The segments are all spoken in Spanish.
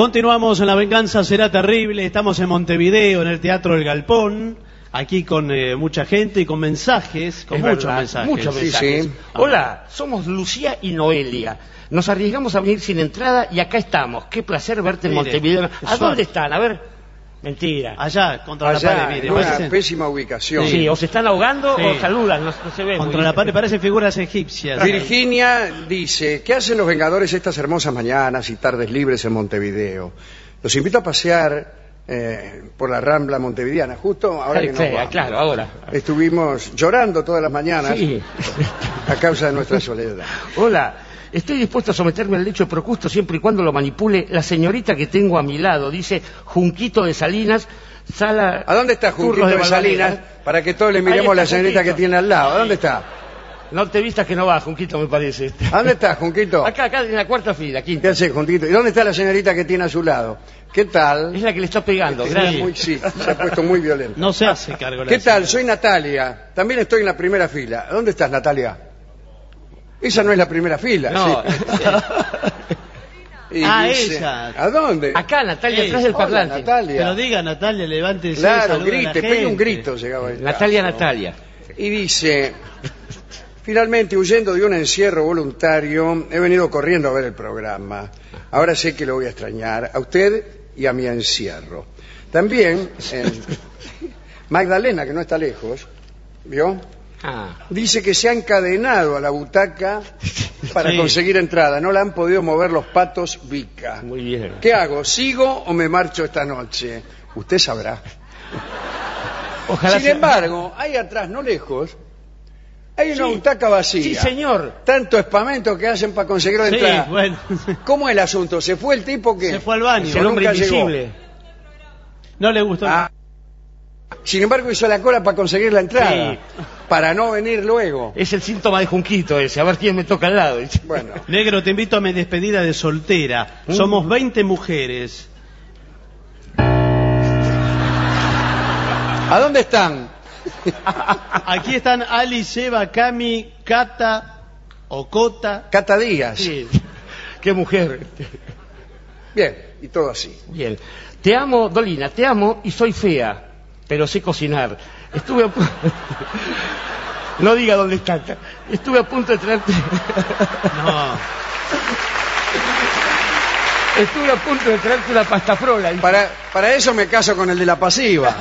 Continuamos en La Venganza Será Terrible. Estamos en Montevideo, en el Teatro El Galpón. Aquí con mucha gente y con mensajes, con muchos mensajes. Muchos mensajes. Sí. Hola, somos Lucía y Noelia. Nos arriesgamos a venir sin entrada y acá estamos. Qué placer verte en Montevideo. ¿A dónde están? A ver. Mentira. Allá, contra la pared, mire. En una Parece, pésima ubicación. Sí, o se están ahogando Sí. o saludan, no se ve. contra muy la bien. pared parecen figuras egipcias. Virginia dice, ¿qué hacen los Vengadores estas hermosas mañanas y tardes libres en Montevideo? Los invito a pasear por la Rambla montevideana, justo ahora que nos vamos. Claro, ahora. Estuvimos llorando todas las mañanas Sí. a causa de nuestra soledad. Hola, estoy dispuesto a someterme al lecho de Procusto siempre y cuando lo manipule la señorita que tengo a mi lado, dice Junquito de Salinas, Sala... ¿A dónde está Junquito Turros de Salinas? Balvanera. Para que todos le Ahí miremos a la está señorita Junquito. que tiene al lado. ¿A dónde está? No te vistas que no va, Junquito, me parece. ¿A dónde está, Junquito? Acá, en la cuarta fila, ¿Qué quinta. hace, Junquito? ¿Y dónde está la señorita que tiene a su lado? ¿Qué tal? Es la que le está pegando, Está gracias. muy- sí, se ha puesto muy violento. No se hace cargo. ¿Qué tal? Soy Natalia. También estoy en la primera fila. ¿Dónde estás, Natalia? Esa no es la primera fila. No. Sí. Y ella. ¿A dónde? Acá, Natalia, Ey, atrás del Hola, parlante. Natalia. Pero diga, Natalia, levántese. Claro, salude a la grite, pegue un gente. grito. Llegaba el Natalia, caso. Natalia. Y dice, finalmente, huyendo de un encierro voluntario, he venido corriendo a ver el programa. Ahora sé que lo voy a extrañar, a usted y a mi encierro. También, Magdalena, que no está lejos, ¿vio? Ah, Dice que se ha encadenado a la butaca para Sí. conseguir entrada. No la han podido mover los patos Vica. muy bien. ¿Qué hago? ¿Sigo o me marcho esta noche? Usted sabrá. Ojalá Sin sea- embargo, ahí atrás, no lejos, hay una Sí. butaca vacía. Sí, señor. Tanto espamento que hacen para conseguir la Sí, entrada. bueno. ¿Cómo es el asunto? ¿Se fue el tipo que Se fue al baño. Es el hombre nunca llegó? invisible. No le gustó. Ah, sin embargo, hizo la cola para conseguir la entrada. Sí. Para no venir luego. Es el síntoma de Junquito ese, a ver quién me toca al lado. Bueno. Negro, te invito a mi despedida de soltera. Somos 20 mujeres. ¿A dónde están? Aquí están Ali, Seba, Cami, Cata o Cota. Cata Díaz. Sí. Qué mujer. Bien, y todo así. Bien. Te amo, Dolina, te amo y soy fea, pero sé cocinar. Estuve a pu- No diga dónde está. Estuve a punto de traerte... No. Estuve a punto de traerte la pasta frola. Para eso me caso con el de la pasiva.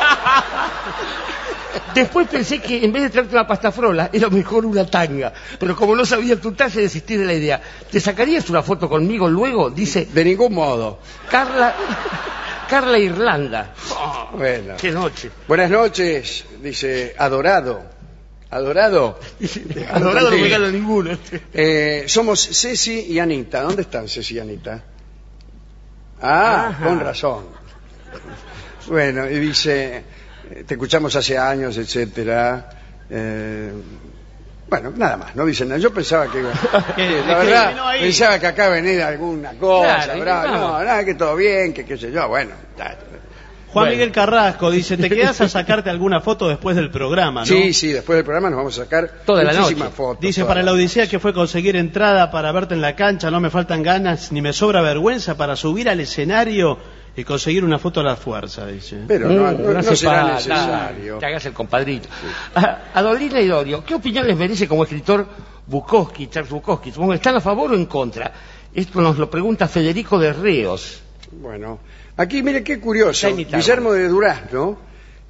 Después pensé que en vez de traerte una pasta frola, era mejor una tanga. Pero como no sabía tu talla, desistí de la idea. ¿Te sacarías una foto conmigo luego? Dice De ningún modo. Carla Irlanda. Oh, Bueno. qué noche. Buenas noches, dice Adorado. Adorado. Adorado no me gana ninguno. Somos Ceci y Anita. ¿Dónde están Ceci y Anita? Ah, Ajá. con razón. Bueno, y dice, te escuchamos hace años, etcétera. Bueno, nada más, no dicen nada. Yo pensaba que, la verdad, vino ahí. pensaba que acá venía alguna cosa, Claro, bravo. no. No, nada, que todo bien, que qué sé yo, bueno. Juan Bueno. Miguel Carrasco dice, ¿te quedas a sacarte alguna foto después del programa, no? Sí, sí, después del programa nos vamos a sacar Toda la muchísimas noche. fotos. Dice, toda para la noche. odisea que fue conseguir entrada para verte en la cancha, no me faltan ganas ni me sobra vergüenza para subir al escenario y conseguir una foto a la fuerza, dice. Pero no hace será falta, necesario. Te hagas el compadrito. A Dolina y Dorio, ¿qué opinión les merece como escritor Bukowski, Charles Bukowski? Supongo que ¿están a favor o en contra? Esto nos lo pregunta Federico de Reos. Bueno, aquí mire qué curioso. Está imitado. Guillermo de Durazno,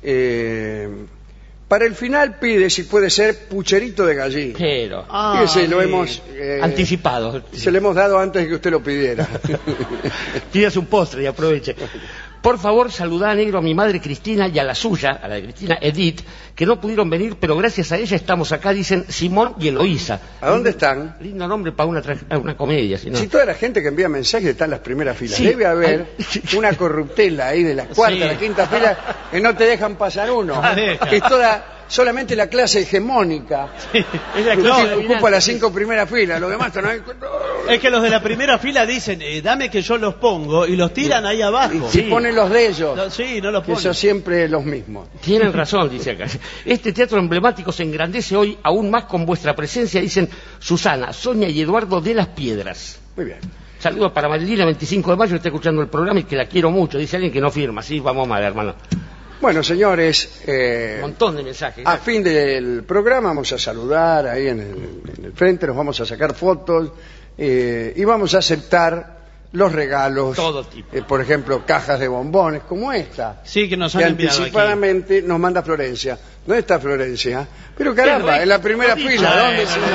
para el final pide si puede ser pucherito de gallina. Pero, Fíjese, lo sí. hemos anticipado. se le hemos dado antes de que usted lo pidiera. Pídase un postre y aproveche. Por favor, saludá a Negro a mi madre Cristina y a la suya, a la de Cristina Edith, que no pudieron venir, pero gracias a ella estamos acá, dicen Simón y Eloísa. ¿A dónde están? Lindo nombre para una comedia, si no. Si toda la gente que envía mensajes está en las primeras filas, Sí. debe haber una corruptela ahí de la cuarta Sí. a la quinta fila que no te dejan pasar uno. No deja. Que es solamente la clase hegemónica. Es la Que clase ocupa dominante. las 5 primeras filas, los demás están ahí. Es que los de la primera fila dicen, dame que yo los pongo, y los tiran ahí abajo. Si Sí. ponen los de ellos, No, sí, no los que ponen. son siempre los mismos. Tienen razón, dice acá. Este teatro emblemático se engrandece hoy aún más con vuestra presencia, dicen Susana, Sonia y Eduardo de las Piedras. Muy bien. Saludos para Marilina, 25 de mayo, está escuchando el programa y que la quiero mucho. Dice alguien que no firma. Sí, vamos mal, hermano. Bueno, señores, Un montón de mensajes. a fin del programa vamos a saludar ahí en el frente, nos vamos a sacar fotos y vamos a aceptar los regalos. Todo tipo. Por ejemplo, cajas de bombones como esta. Sí, que nos Que han enviado aquí. anticipadamente nos manda Florencia. ¿Dónde está Florencia? Pero caramba, en la primera fila. ¿Dónde se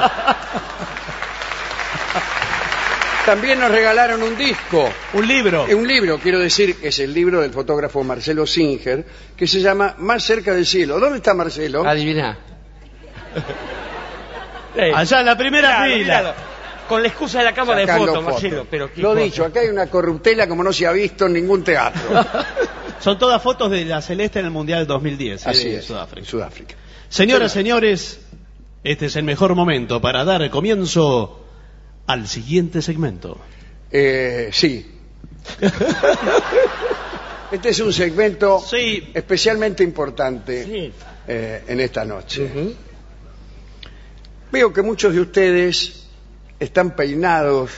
También nos regalaron un disco. Un libro. Un libro, quiero decir, que es el libro del fotógrafo Marcelo Singer, que se llama Más cerca del cielo. ¿Dónde está Marcelo? Adivina. Allá en la primera fila. Míralo. Con la excusa de la cámara de Sacando fotos, fotos. Marcelo. Pero Lo dicho, acá hay una corruptela como no se ha visto en ningún teatro. Son todas fotos de la Celeste en el Mundial 2010 Así de es, Sudáfrica. en Sudáfrica. Señoras, señores, este es el mejor momento para dar comienzo al siguiente segmento. Sí. Este es un segmento Sí. especialmente importante Sí. en esta noche. Veo que muchos de ustedes están peinados,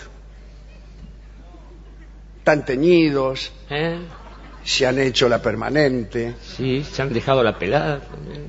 están teñidos, se han hecho la permanente. Sí, se han dejado la pelada.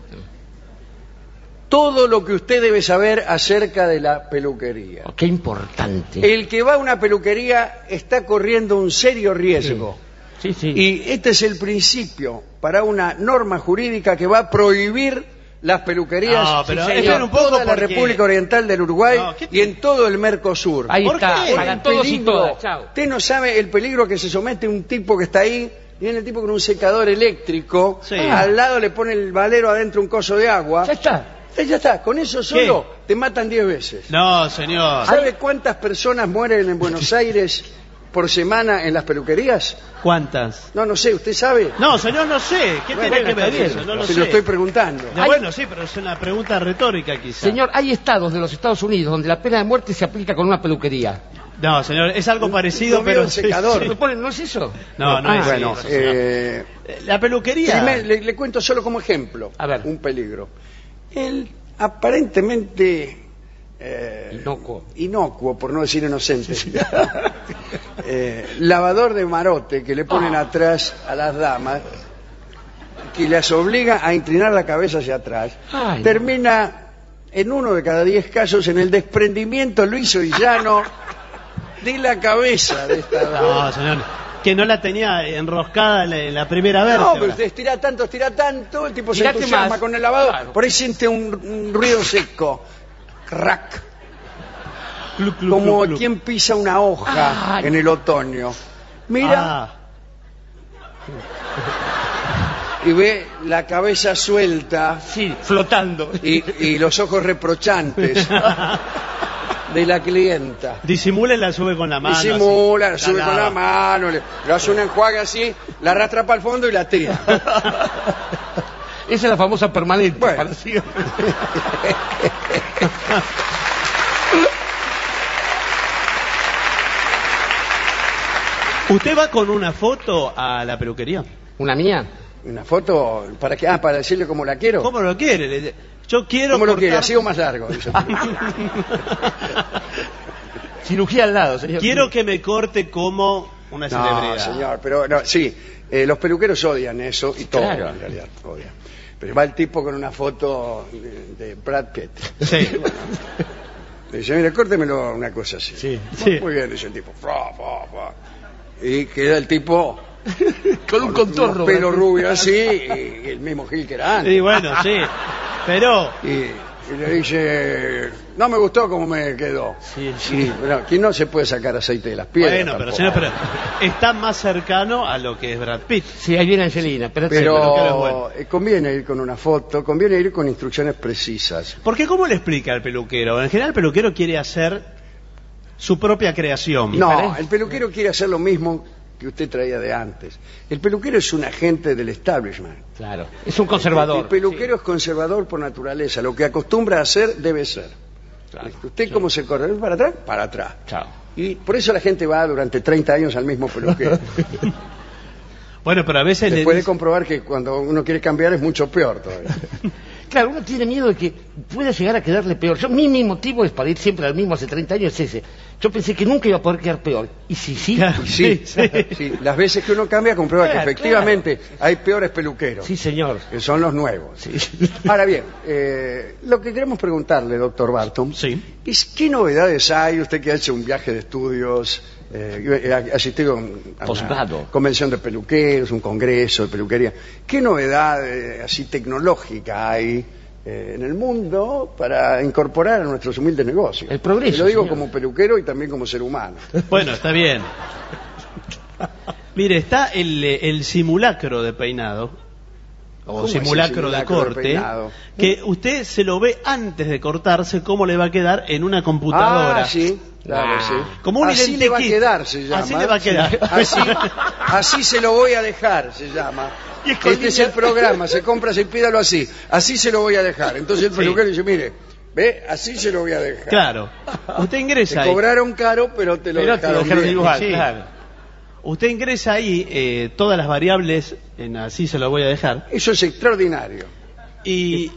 Todo lo que usted debe saber acerca de la peluquería. Oh, qué importante. El que va a una peluquería está corriendo un serio riesgo. Sí, sí. Y este es el principio para una norma jurídica que va a prohibir las peluquerías No, pero en espera un poco toda la porque- República Oriental del Uruguay No, ¿qué y en todo el Mercosur. Ahí ¿Por está, qué? para El todos y peligro- todas. Chao. Usted no sabe el peligro que se somete un tipo que está ahí. Viene el tipo con un secador eléctrico, Sí. al lado le pone el valero adentro un coso de agua. Ya está. Ya está, con eso solo te matan 10 veces. No, señor. ¿Sabe cuántas personas mueren en Buenos Aires por semana en las peluquerías? ¿Cuántas? No sé, ¿usted sabe? No, señor, no sé. ¿Qué Bueno, tiene que está ver bien, eso? No lo se sé. lo estoy preguntando. No, bueno, sí, pero es una pregunta retórica quizá. Señor, hay estados de los Estados Unidos donde la pena de muerte se aplica con una peluquería. No, señor, es algo parecido, no veo pero... el secador. ¿Me ponen, ¿no es eso? No, no es Bueno, eso, señor. La peluquería... le cuento solo como ejemplo A ver. un peligro. El aparentemente inocuo, por no decir inocente, lavador de marote que le ponen atrás a las damas, que las obliga a inclinar la cabeza hacia atrás, Ay, termina en 1 de cada 10 casos en el desprendimiento liso y llano de la cabeza de esta dama. No, señor, que no la tenía enroscada en la primera vértebra. No, pero usted estira tanto, el tipo se Tirate entusiasma más. con el lavado, Claro. por ahí siente un ruido seco, crack, Cluc, cluc, como cluc, cluc. quien pisa una hoja Ay. en el otoño. Mira Ah, y ve la cabeza suelta Sí, flotando. y los ojos reprochantes de la clienta. disimula y la sube con la mano. Disimula, la así. sube con la lava. mano, le hace un enjuague así, la arrastra para el fondo y la tira. Esa es la famosa permanente. Bueno. para siempre. ¿Usted va con una foto a la peluquería? ¿Una mía? Una foto, ¿para qué? Para decirle cómo la quiero. ¿Cómo lo quiere? Yo quiero ¿Cómo lo cortar- quiere? ¿Así o más largo? Dice. Cirugía al lado, señor. Quiero que me corte como una No, celebridad. señor, pero no, sí, los peluqueros odian eso y todo, Claro. en realidad, odian. Pero va el tipo con una foto de Brad Pitt. Sí. Le dice, mire, córtemelo una cosa así. Sí. Sí. Muy bien, dice el tipo. Y queda el tipo Con un contorno. unos pelos rubios así, y el mismo Gil que era antes. Sí, bueno, sí. Pero... Y le dice, no me gustó cómo me quedó. Sí, Sí, pero aquí no se puede sacar aceite de las piedras. Bueno, pero tampoco. señor, pero está más cercano a lo que es Brad Pitt. Sí, ahí viene Angelina. Pero pero Pero es bueno. conviene ir con una foto, conviene ir con instrucciones precisas. Porque ¿cómo le explica al peluquero? En general el peluquero quiere hacer su propia creación. No, parece? el peluquero quiere hacer lo mismo que usted traía de antes. El peluquero es un agente del establishment. Claro. Es un conservador. El peluquero es conservador por naturaleza. Lo que acostumbra a hacer, debe ser. Claro. ¿Usted cómo se corre? ¿Para atrás? Para atrás. Chao. Y por eso la gente va durante 30 años al mismo peluquero. Bueno, pero a veces le Después de dice- comprobar que cuando uno quiere cambiar es mucho peor todavía. Claro, uno tiene miedo de que pueda llegar a quedarle peor. Mi motivo es para ir siempre al mismo hace 30 años es ese. Yo pensé que nunca iba a poder quedar peor. Y sí. Claro, sí. Las veces que uno cambia comprueba que efectivamente hay peores peluqueros. Sí, señor. Que son los nuevos. Sí. Ahora bien, lo que queremos preguntarle, doctor Barton, es qué novedades hay, usted que ha hecho un viaje de estudios, ha asistido a una convención de peluqueros, un congreso de peluquería, ¿qué novedad así tecnológica hay en el mundo para incorporar a nuestros humildes negocios? El progreso. Y lo digo señor. como peluquero y también como ser humano. Bueno, está bien. Mire, está el simulacro de peinado, o simulacro de corte, que usted se lo ve antes de cortarse cómo le va a quedar en una computadora. Ah, sí, claro, sí. Como un así le va a identikit. quedar, se llama. Así le va a quedar. Así se lo voy a dejar, se llama. Este es el programa, se compra, se pídalo así. Así se lo voy a dejar. Entonces el peluquero dice, mire, ve, así se lo voy a dejar. Claro. Usted ingresa Te ahí. cobraron caro, pero te lo dejaron bien. igual, Sí. claro. Usted ingresa ahí todas las variables en así se lo voy a dejar. Eso es extraordinario. Y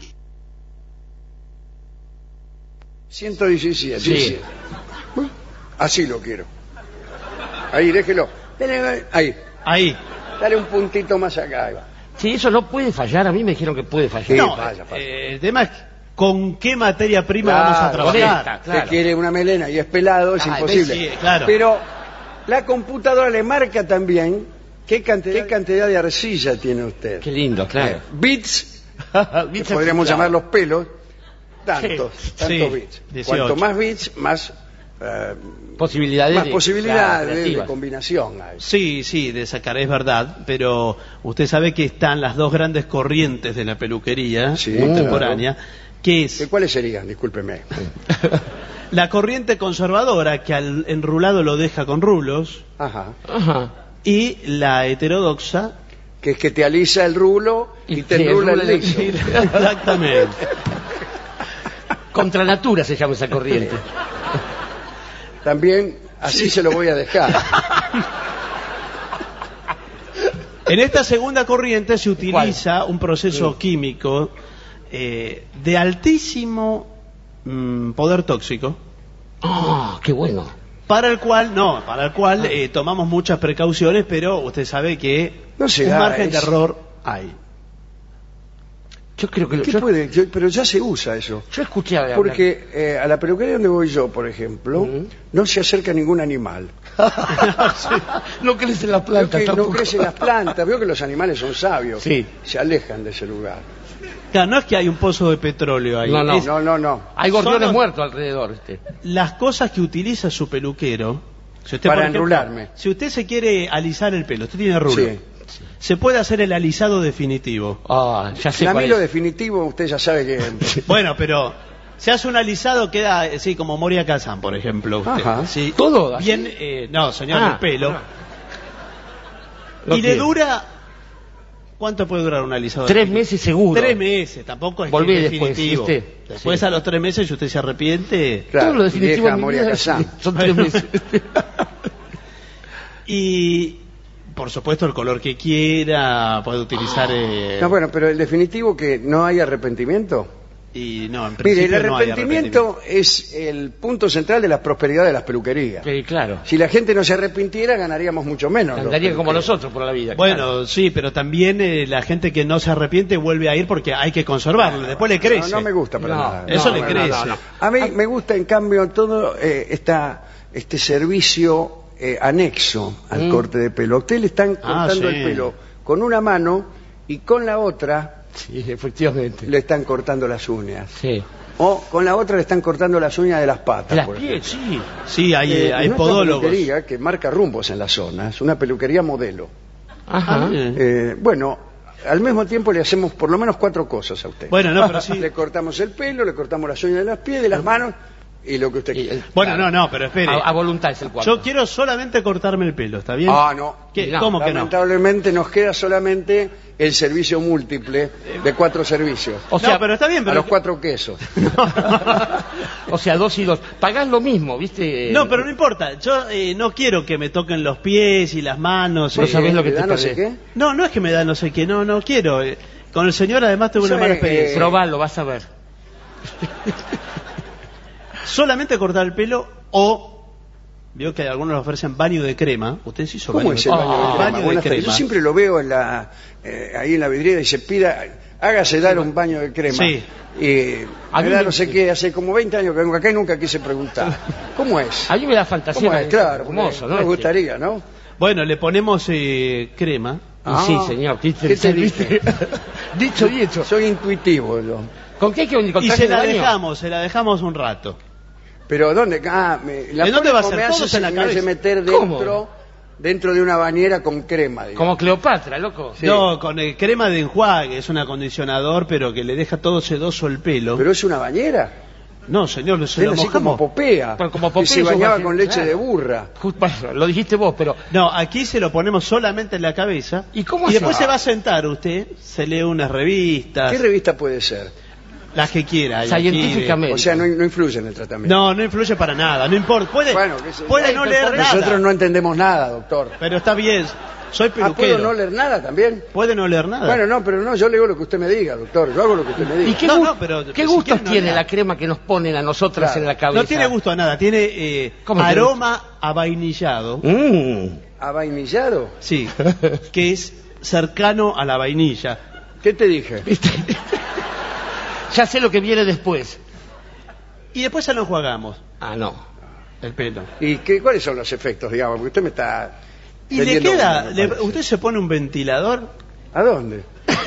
117. Sí. Dice. Así lo quiero. Ahí, déjelo. Ahí. Dale un puntito más acá. Ahí va. Sí, eso no puede fallar. A mí me dijeron que puede fallar. Sí, no, vaya. el tema es con qué materia prima Claro, vamos a trabajar. Claro. Usted quiere una melena y es pelado, es imposible. sí, claro. Pero la computadora le marca también qué cantidad de arcilla tiene usted. Qué lindo, claro. Bits, que podríamos llamar los pelos, tantos bits. 18. Cuanto más bits, más Posibilidades. posibilidades de combinación hay. Sí, de sacar, es verdad, pero usted sabe que están las dos grandes corrientes de la peluquería Sí, contemporánea, que es ¿Cuáles serían? Discúlpeme. la corriente conservadora, que al enrulado lo deja con rulos, Ajá. y la heterodoxa, Que es que te alisa el rulo y te te enrula el enrula el liso. exactamente. Contra natura se llama esa corriente. También así se lo voy a dejar. En esta segunda corriente se utiliza un proceso químico de altísimo poder tóxico, Qué bueno. para el cual tomamos muchas precauciones, pero usted sabe que No se un da, margen de es- error hay. Yo creo que Pero ya se usa eso. yo escuché hablar. Porque a la peluquería donde voy yo, por ejemplo, no se acerca ningún animal. no crees en las Veo plantas que no tampoco. crecen las plantas, veo que los animales son sabios. Sí. Se alejan de ese lugar. Claro, no es que hay un pozo de petróleo ahí. No. es No. Hay gorriones Son los- muertos alrededor. las cosas que utiliza su peluquero. Si usted, Para por ejemplo, enrularme. Si usted se quiere alisar el pelo, usted tiene rulo. Sí. Se puede hacer el alisado definitivo. Ya sé A cuál mí lo es. definitivo, usted ya sabe que... Bueno, pero se hace un alisado, queda así como Moria Kazan, por ejemplo. Usted. Ajá. Sí. ¿Todo así? Bien, no, señor, el pelo. Lo Y le quiere. dura... ¿Cuánto puede durar un alisado? 3 meses seguro. 3 meses, tampoco es que Volví es después, definitivo. ¿viste? Después Sí. a los 3 meses, si usted se arrepiente... Claro, Todo lo definitivo vieja en mi Moria vida Kazan. son 3 meses. Y, por supuesto, el color que quiera, puede utilizar... No, bueno, pero el definitivo que no hay arrepentimiento. Y no, en Mire, principio el no hay arrepentimiento es el punto central de la prosperidad de las peluquerías. Sí, claro. Si la gente no se arrepintiera, ganaríamos mucho menos. los Andaría como peluqueros. nosotros por la vida. Bueno, claro. sí, pero también la gente que no se arrepiente vuelve a ir porque hay que conservarlo, después le crece. No me gusta para No, nada. eso le crece. A mí me gusta, en cambio, todo este servicio anexo al corte de pelo. A usted le están cortando sí. el pelo con una mano y con la otra Sí, efectivamente. le están cortando las uñas. Sí. O con la otra le están cortando las uñas de las patas. Las por pies, ejemplo. sí. Sí, hay Nuestra podólogos. peluquería, que marca rumbos en la zona, es una peluquería modelo. Ajá. Bueno, al mismo tiempo le hacemos por lo menos 4 cosas a usted. Bueno, no, pero sí. Le cortamos el pelo, le cortamos las uñas de los pies, de las manos y lo que usted Y quiera. Bueno, no, pero espere. A voluntad es el cuarto. Yo quiero solamente cortarme el pelo, ¿está bien? No. ¿Qué? No, ¿Cómo que no? Lamentablemente nos queda solamente el servicio múltiple de 4 servicios. O sea, no, pero está bien, A pero... los 4 quesos. o sea, 2 y 2. Pagás lo mismo, ¿viste? No, pero no importa. Yo no quiero que me toquen los pies y las manos. No sabés lo que ¿Le te da no sé perdés. qué? No es que me da no sé qué, no quiero. Con el señor además tuve una mala experiencia. Probalo, vas a ver. Solamente cortar el pelo o... Vio que algunos ofrecen baño de crema. ¿Usted se hizo ¿Cómo baño es el baño de crema? Baño de Buenas tardes. crema. Yo siempre lo veo ahí en la vidriera y se pida, hágase dar un baño de crema. Sí. A mí no sé qué, hace como 20 años que vengo acá y nunca quise preguntar. ¿Cómo es? A mí me da fantasía. ¿Cómo es? Claro, hermoso, ¿no? Me gustaría, ¿no? Bueno, le ponemos crema. Y sí, señor. ¿Qué te dije? Dicho y hecho. Soy intuitivo yo. ¿Con qué hay que encontrar Y se la baño? dejamos un rato. Pero ¿dónde? ¿En dónde va a ser? Todos en la cabeza. Meter ¿Cómo? dentro de una bañera con crema, digamos. Como Cleopatra, loco. Sí. No, con crema de enjuague, es un acondicionador, pero que le deja todo sedoso el pelo. ¿Pero es una bañera? No, señor, se lo Es así como mojamos. Popea, Pero como que Popea, se yo bañaba imagino, con leche claro. de burra. Bueno, lo dijiste vos, pero... No, aquí se lo ponemos solamente en la cabeza. ¿Y cómo después hace? se va a sentar usted, se lee unas revistas, ¿Qué revista puede ser? las que quiera. Científicamente. O sea, no influye en el tratamiento. No influye para nada, no importa. Puede no leer nada. Nosotros no entendemos nada, doctor. Pero está bien, soy peluquero. ¿Puedo no leer nada también? Puede no leer nada. Bueno, no, pero no, yo leo lo que usted me diga, doctor. Yo hago lo que usted me diga. ¿Y qué, qué si gustos quiere, no tiene lea. la crema que nos ponen a nosotras Claro. en la cabeza? No tiene gusto a nada, tiene ¿Cómo tiene aroma a vainillado. ¿A vainillado? Sí, que es cercano a la vainilla. ¿Qué te dije? ¿Viste? Ya sé lo que viene después. Y después se lo enjuagamos, Ah, no. el pelo. ¿Y cuáles son los efectos, digamos? Porque usted me está... Y le vendiendo queda, humo, me parece. usted se pone un ventilador, ¿A dónde?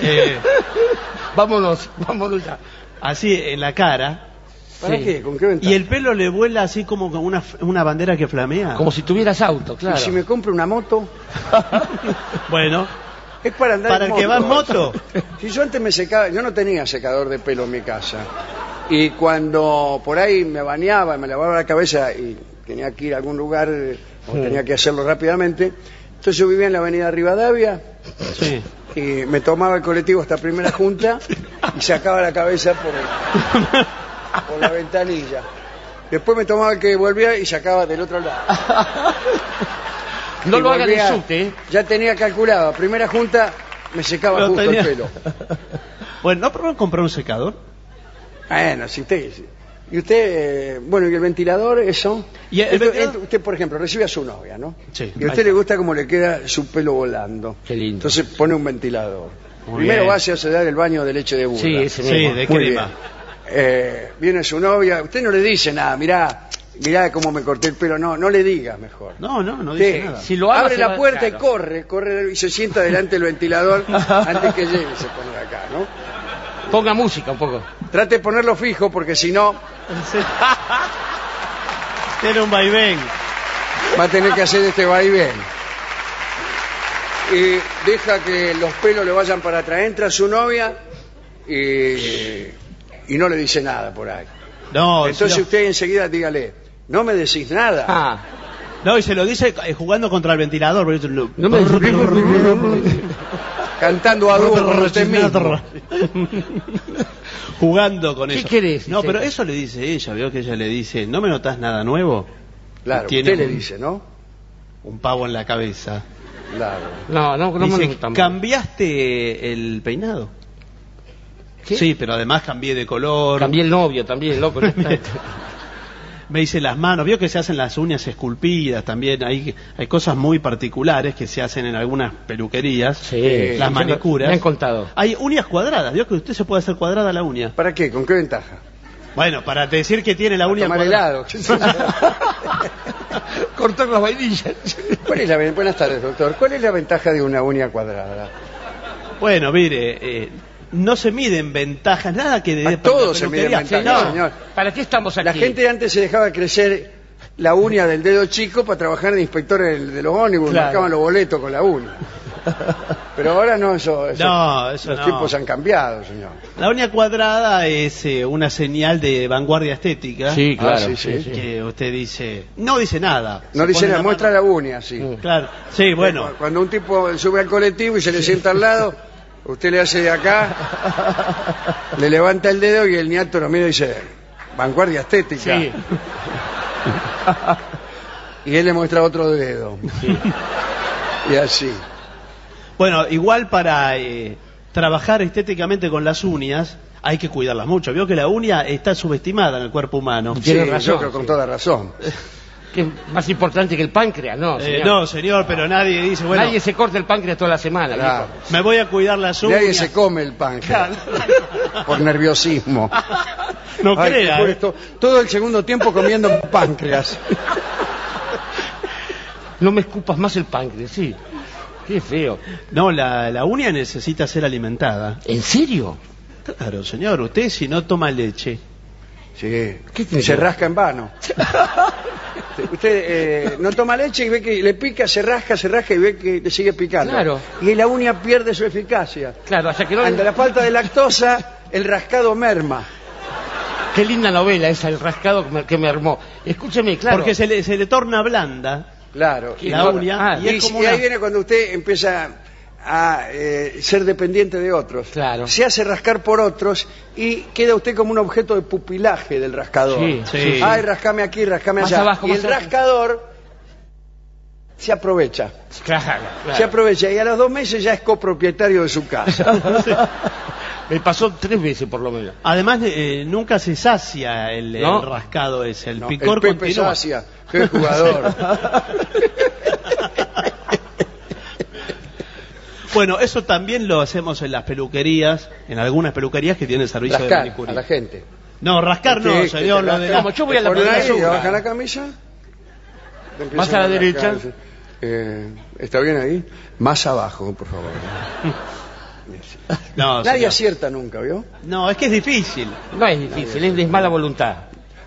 Vámonos ya. así en la cara, ¿Para Sí. qué? ¿Con qué ventaja? y el pelo le vuela así como con una bandera que flamea. Como si tuvieras auto, claro. ¿Y si me compro una moto? Bueno, Es para andar para en el que va en moto. Si yo antes me secaba, yo no tenía secador de pelo en mi casa. Y cuando por ahí me bañaba, me lavaba la cabeza y tenía que ir a algún lugar, o tenía que hacerlo rápidamente, entonces yo vivía en la avenida Rivadavia Sí. y me tomaba el colectivo hasta Primera Junta y sacaba la cabeza por la ventanilla. Después me tomaba el que volvía y sacaba del otro lado. No Y lo hagan en volvía, subte, ¿eh? Ya tenía calculado, Primera Junta me secaba Lo justo tenía. el pelo. Bueno, ¿no probó comprar un secador? Bueno, si usted... Y usted, bueno, ¿y el ventilador, eso? ¿Y el ventilador? Usted, por ejemplo, recibe a su novia, ¿no? Sí. Y a usted le gusta cómo le queda su pelo volando. Qué lindo. Entonces pone un ventilador. Muy Primero bien. va a dar el baño de leche de burra. Sí, ese Sí, mismo. de Muy crema. bien. Viene su novia, usted no le dice nada, mirá cómo me corté el pelo, no le diga mejor. No dice Sí, nada. Si lo ama, abre se la va- puerta claro. y corre y se sienta delante del ventilador antes que llegue y se pone acá, ¿no? Ponga música un poco. Trate de ponerlo fijo porque si no Sí. Tiene un vaivén. va a tener que hacer este vaivén. Y deja que los pelos le vayan para atrás. Entra su novia y no le dice nada por ahí. No, Entonces no. usted enseguida dígale, no me decís nada. Ah. No, y se lo dice jugando contra el ventilador. Porque dice, No me Cantando a dúo con usted mismo. Jugando con ¿Qué eso. querés, No, pero Vicente? eso le dice ella. Veo que ella le dice, ¿no me notás nada nuevo? Claro, Tiene usted le un- dice, ¿no? Un pavo en la cabeza. Claro. No me Dice, gusta mucho. ¿cambiaste el peinado? ¿Qué? Sí, pero además cambié de color. Cambié el novio también, loco. ya está. Me dice las manos. Vio que se hacen las uñas esculpidas también. Hay cosas muy particulares que se hacen en algunas peluquerías. Sí. Las manicuras. Me han contado. Hay uñas cuadradas. Vio que usted se puede hacer cuadrada la uña. ¿Para qué? ¿Con qué ventaja? Bueno, para decir que tiene la uña Tomar cuadrada. helado. Cortar las vainillas. Buenas tardes, doctor. ¿Cuál es la ventaja de una uña cuadrada? Bueno, mire, no se miden ventajas, nada que de A todos se miden peluquería. ventajas, No, señor. ¿Para qué estamos aquí? La gente antes se dejaba crecer la uña del dedo chico para trabajar de inspector de los ómnibus, Claro. marcaban los boletos con la uña. Pero ahora no, eso No, eso los no. tiempos han cambiado, señor. La uña cuadrada es una señal de vanguardia estética. Sí, claro. Ah, sí. Que usted dice, no dice nada. No Se dice pone nada, la muestra mano. la uña, sí. Claro, sí, bueno. Cuando un tipo sube al colectivo y se le sienta al lado, usted le hace de acá, le levanta el dedo y el niato lo mira y dice, vanguardia estética. Sí. Y él le muestra otro dedo. Y así. Bueno, igual trabajar estéticamente con las uñas, hay que cuidarlas mucho. Vio que la uña está subestimada en el cuerpo humano. Tiene razón, yo creo con toda razón. Que es más importante que el páncreas, ¿no, señor? No, señor, pero nadie dice, bueno... Nadie se corta el páncreas toda la semana. Claro. Me voy a cuidar las uñas. Nadie se come el páncreas. Por nerviosismo. No Ay, crea. todo el segundo tiempo comiendo páncreas. No me escupas más el páncreas, sí. Qué feo. No, la uña necesita ser alimentada. ¿En serio? Claro, señor, usted si no toma leche... Sí, se rasca en vano. Usted no toma leche y ve que le pica, se rasca y ve que le sigue picando. Claro. Y la uña pierde su eficacia. Claro, hasta que no... Ante la falta de lactosa, el rascado merma. Qué linda novela esa, El rascado que me armó. Escúcheme, claro. Porque se le torna blanda. Claro. La uña. Y ahí viene cuando usted empieza a ser dependiente de otros. Claro. Se hace rascar por otros y queda usted como un objeto de pupilaje del rascador. Sí. Ay, rascame aquí, rascame Más allá. abajo, y más el abajo. rascador se aprovecha. Claro. Se aprovecha y a los 2 meses ya es copropietario de su casa. Me pasó 3 veces por lo menos. Además, nunca se sacia el ¿No? rascado ese, el No, picor el Pepe continúa. Sacia, qué jugador. Bueno, eso también lo hacemos en las peluquerías, en algunas peluquerías que tienen servicio de Rascar manicura. a la gente. No, rascar no, Sí, señor. que te Lo de rasca. Como yo voy a la Por ahí, peluquería. baja la camisa. Te Más a la empiezan derecha. ¿Está bien ahí? Más abajo, por favor. No, Nadie señor. acierta nunca, ¿vio? No, es que es difícil. No es difícil, es mala voluntad.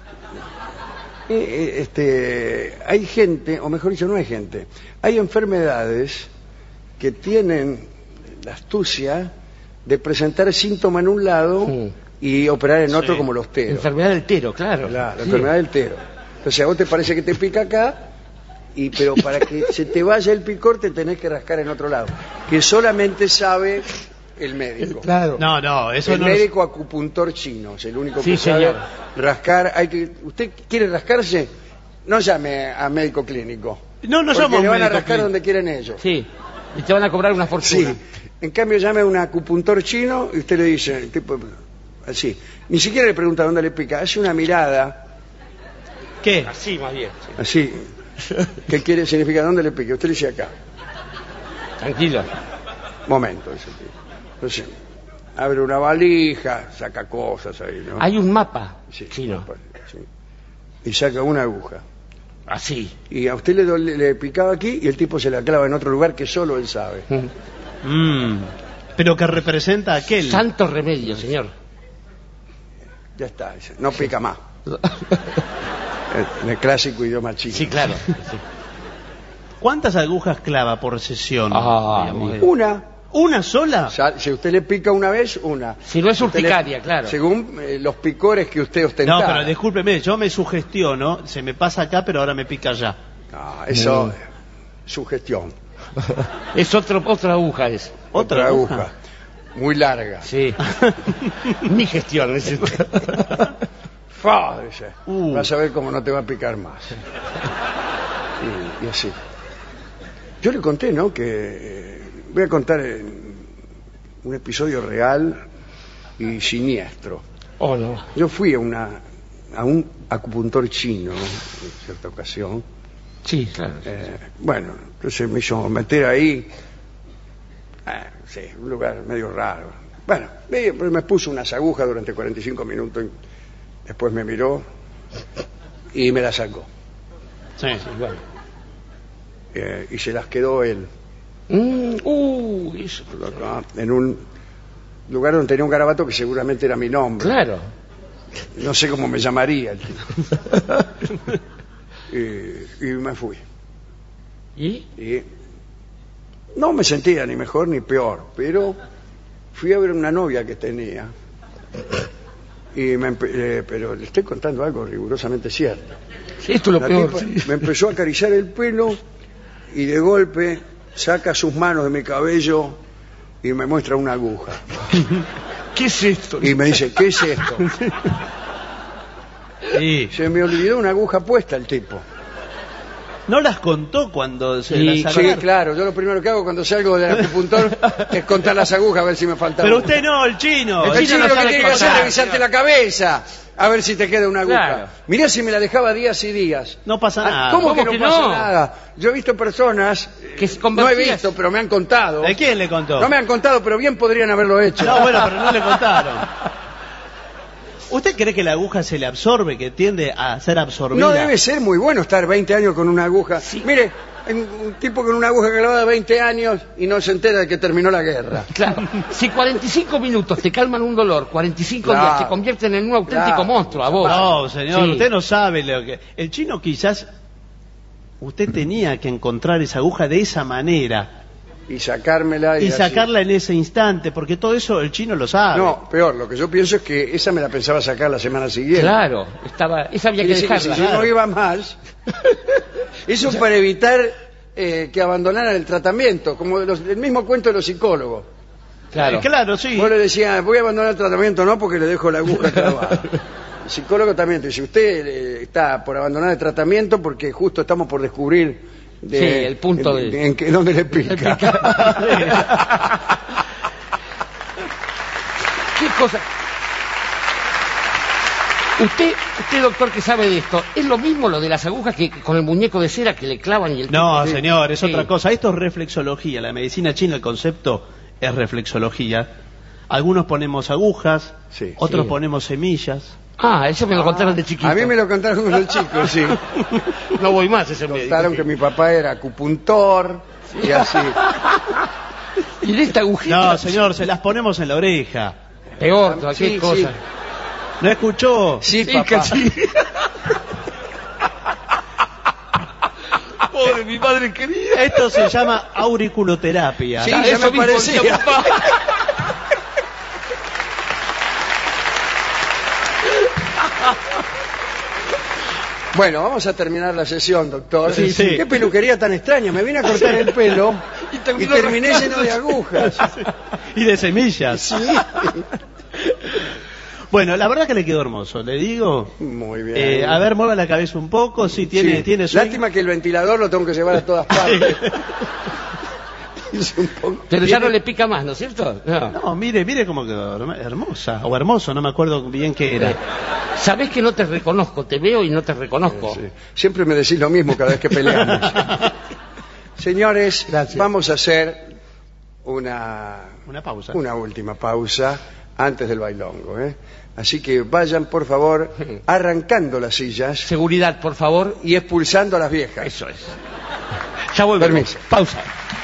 Hay gente, o mejor dicho, no hay gente. Hay enfermedades que tienen la astucia de presentar síntomas en un lado y operar en otro, como los teros. Enfermedad del tero, claro. La Sí. enfermedad del tero. Entonces a vos te parece que te pica acá, pero para que se te vaya el picor te tenés que rascar en otro lado, que solamente sabe el médico. Claro. No, eso El no. médico acupuntor chino es el único Sí, que sabe señor. rascar. ¿Usted quiere rascarse? No llame a médico clínico. No porque somos le van a médicos rascar clínicos. donde quieren ellos. Sí. Y te van a cobrar una Sí. fortuna. En cambio llame a un acupuntor chino y usted le dice, tipo, así. Ni siquiera le pregunta dónde le pica. Hace una mirada, ¿Qué? Así más bien. Sí. así. ¿Qué quiere? Significa dónde le pica. Usted le dice acá. Tranquilo. Momento, dice el tipo. Entonces, abre una valija, saca cosas ahí, ¿no? Hay un mapa Sí, chino. sí. Y saca una aguja. Así. Y a usted le picaba aquí y el tipo se la clava en otro lugar que solo él sabe. Pero que representa aquel. Santo remedio, señor. Ya está, dice, no pica más. En el clásico idioma chino. Sí, claro. Sí. ¿Cuántas agujas clava por sesión? Digamos? ¿Una sola? Si usted le pica una vez, una. Si no es Usted urticaria, claro. Según los picores que usted ostentaba. No, pero discúlpeme, yo me sugestiono, se me pasa acá, pero ahora me pica allá. No, eso, sugestión. Es otra aguja es. Otra aguja. Muy larga. Sí. Mi gestión. Es... Fa, dice, vas a ver cómo no te va a picar más. Y así. Yo le conté, ¿no? Que voy a contar un episodio real y siniestro. Oh, no. Yo fui a un acupuntor chino en cierta ocasión. Sí, claro. Bueno, entonces me hizo meter ahí. Sí, un lugar medio raro. Bueno, me puso unas agujas durante 45 minutos. Después me miró y me las sacó. Sí. Bueno. Y se las quedó él. Eso. Acá, en un lugar donde tenía un garabato que seguramente era mi nombre. Claro. No sé cómo me llamaría el tipo. Y me fui. ¿Y? Y no me sentía ni mejor ni peor, pero fui a ver una novia que tenía. Pero le estoy contando algo rigurosamente cierto. Esto es lo La peor. tipa me empezó a acariciar el pelo y de golpe saca sus manos de mi cabello y me muestra una aguja. ¿Qué es esto? Y me dice, ¿qué es esto? Sí. Se me olvidó una aguja puesta el tipo. ¿No las contó cuando se las Sí, claro. Yo lo primero que hago cuando salgo del acupuntor es contar las agujas a ver si me falta Pero una. usted no, el chino. El chino no lo que sabe tiene que hacer contar, es revisarte la cabeza a ver si te queda una aguja. Claro. Mirá si me la dejaba días y días. No pasa nada. ¿Cómo que ¿Cómo no que pasa no? nada? Yo he visto personas, Que se no he convertían. visto, pero me han contado. ¿De quién le contó? No me han contado, pero bien podrían haberlo hecho. No, bueno, pero no le contaron. ¿Usted cree que la aguja se le absorbe, que tiende a ser absorbida? No debe ser muy bueno estar 20 años con una aguja. Mire, un tipo con una aguja clavada 20 años y no se entera de que terminó la guerra. Claro. Si 45 minutos te calman un dolor, 45 Claro. días te convierten en un auténtico Claro. monstruo a vos. No, señor, Sí. usted no sabe lo que... El chino quizás... Usted tenía que encontrar esa aguja de esa manera Y sacármela y así. sacarla en ese instante, porque todo eso el chino lo sabe. No, peor, lo que yo pienso es que esa me la pensaba sacar la semana siguiente. Claro, esa había que Quiere decir que dejarla. si yo no iba más, eso para evitar que abandonaran el tratamiento, como el mismo cuento de los psicólogos. Claro. Claro, sí. Vos le decías, voy a abandonar el tratamiento, no, porque le dejo la aguja clavada. El psicólogo también te dice, usted está por abandonar el tratamiento porque justo estamos por descubrir Sí, el punto dónde le pica. ¿Qué cosa? Usted, doctor, que sabe de esto, ¿es lo mismo lo de las agujas que con el muñeco de cera que le clavan y el No, tipo- señor, es Sí. otra cosa. Esto es reflexología. La medicina china, el concepto es reflexología. Algunos ponemos agujas, Sí. otros Sí. ponemos semillas. Ah, eso me lo contaron de chiquito. A mí me lo contaron cuando el chico, sí. No voy más a ese médico. Contaron que mi papá era acupuntor y así. Y de esta agujita... No, señor, se las ponemos en la oreja. Peor, cualquier Sí, cosa. sí. ¿No escuchó? Sí, Sí, papá. que sí. Pobre mi madre querida. Esto se llama auriculoterapia. Sí, Ah, ya eso me mismo parecía. decía papá. Bueno, vamos a terminar la sesión, doctor. Sí, sí. Qué peluquería tan extraña. Me vine a cortar el pelo y terminó terminé rascando. lleno de agujas. Y de semillas. Sí. Bueno, la verdad que le quedó hermoso, le digo. Muy bien. A ver, mueva la cabeza un poco. Sí, tiene, Sí. tiene swing. Lástima que el ventilador lo tengo que llevar a todas partes. Es un poco- Pero ya no le pica más, ¿no es cierto? No. No, mire cómo quedó. Hermosa. O hermoso, no me acuerdo bien qué era. Sabés que no te reconozco, te veo y no te reconozco. Sí. Siempre me decís lo mismo cada vez que peleamos. Señores, Gracias. vamos a hacer una Una pausa. última pausa antes del bailongo. Así que vayan, por favor, arrancando las sillas Seguridad, por favor. y expulsando a las viejas. Eso es. Ya volvemos. Permiso. Pausa.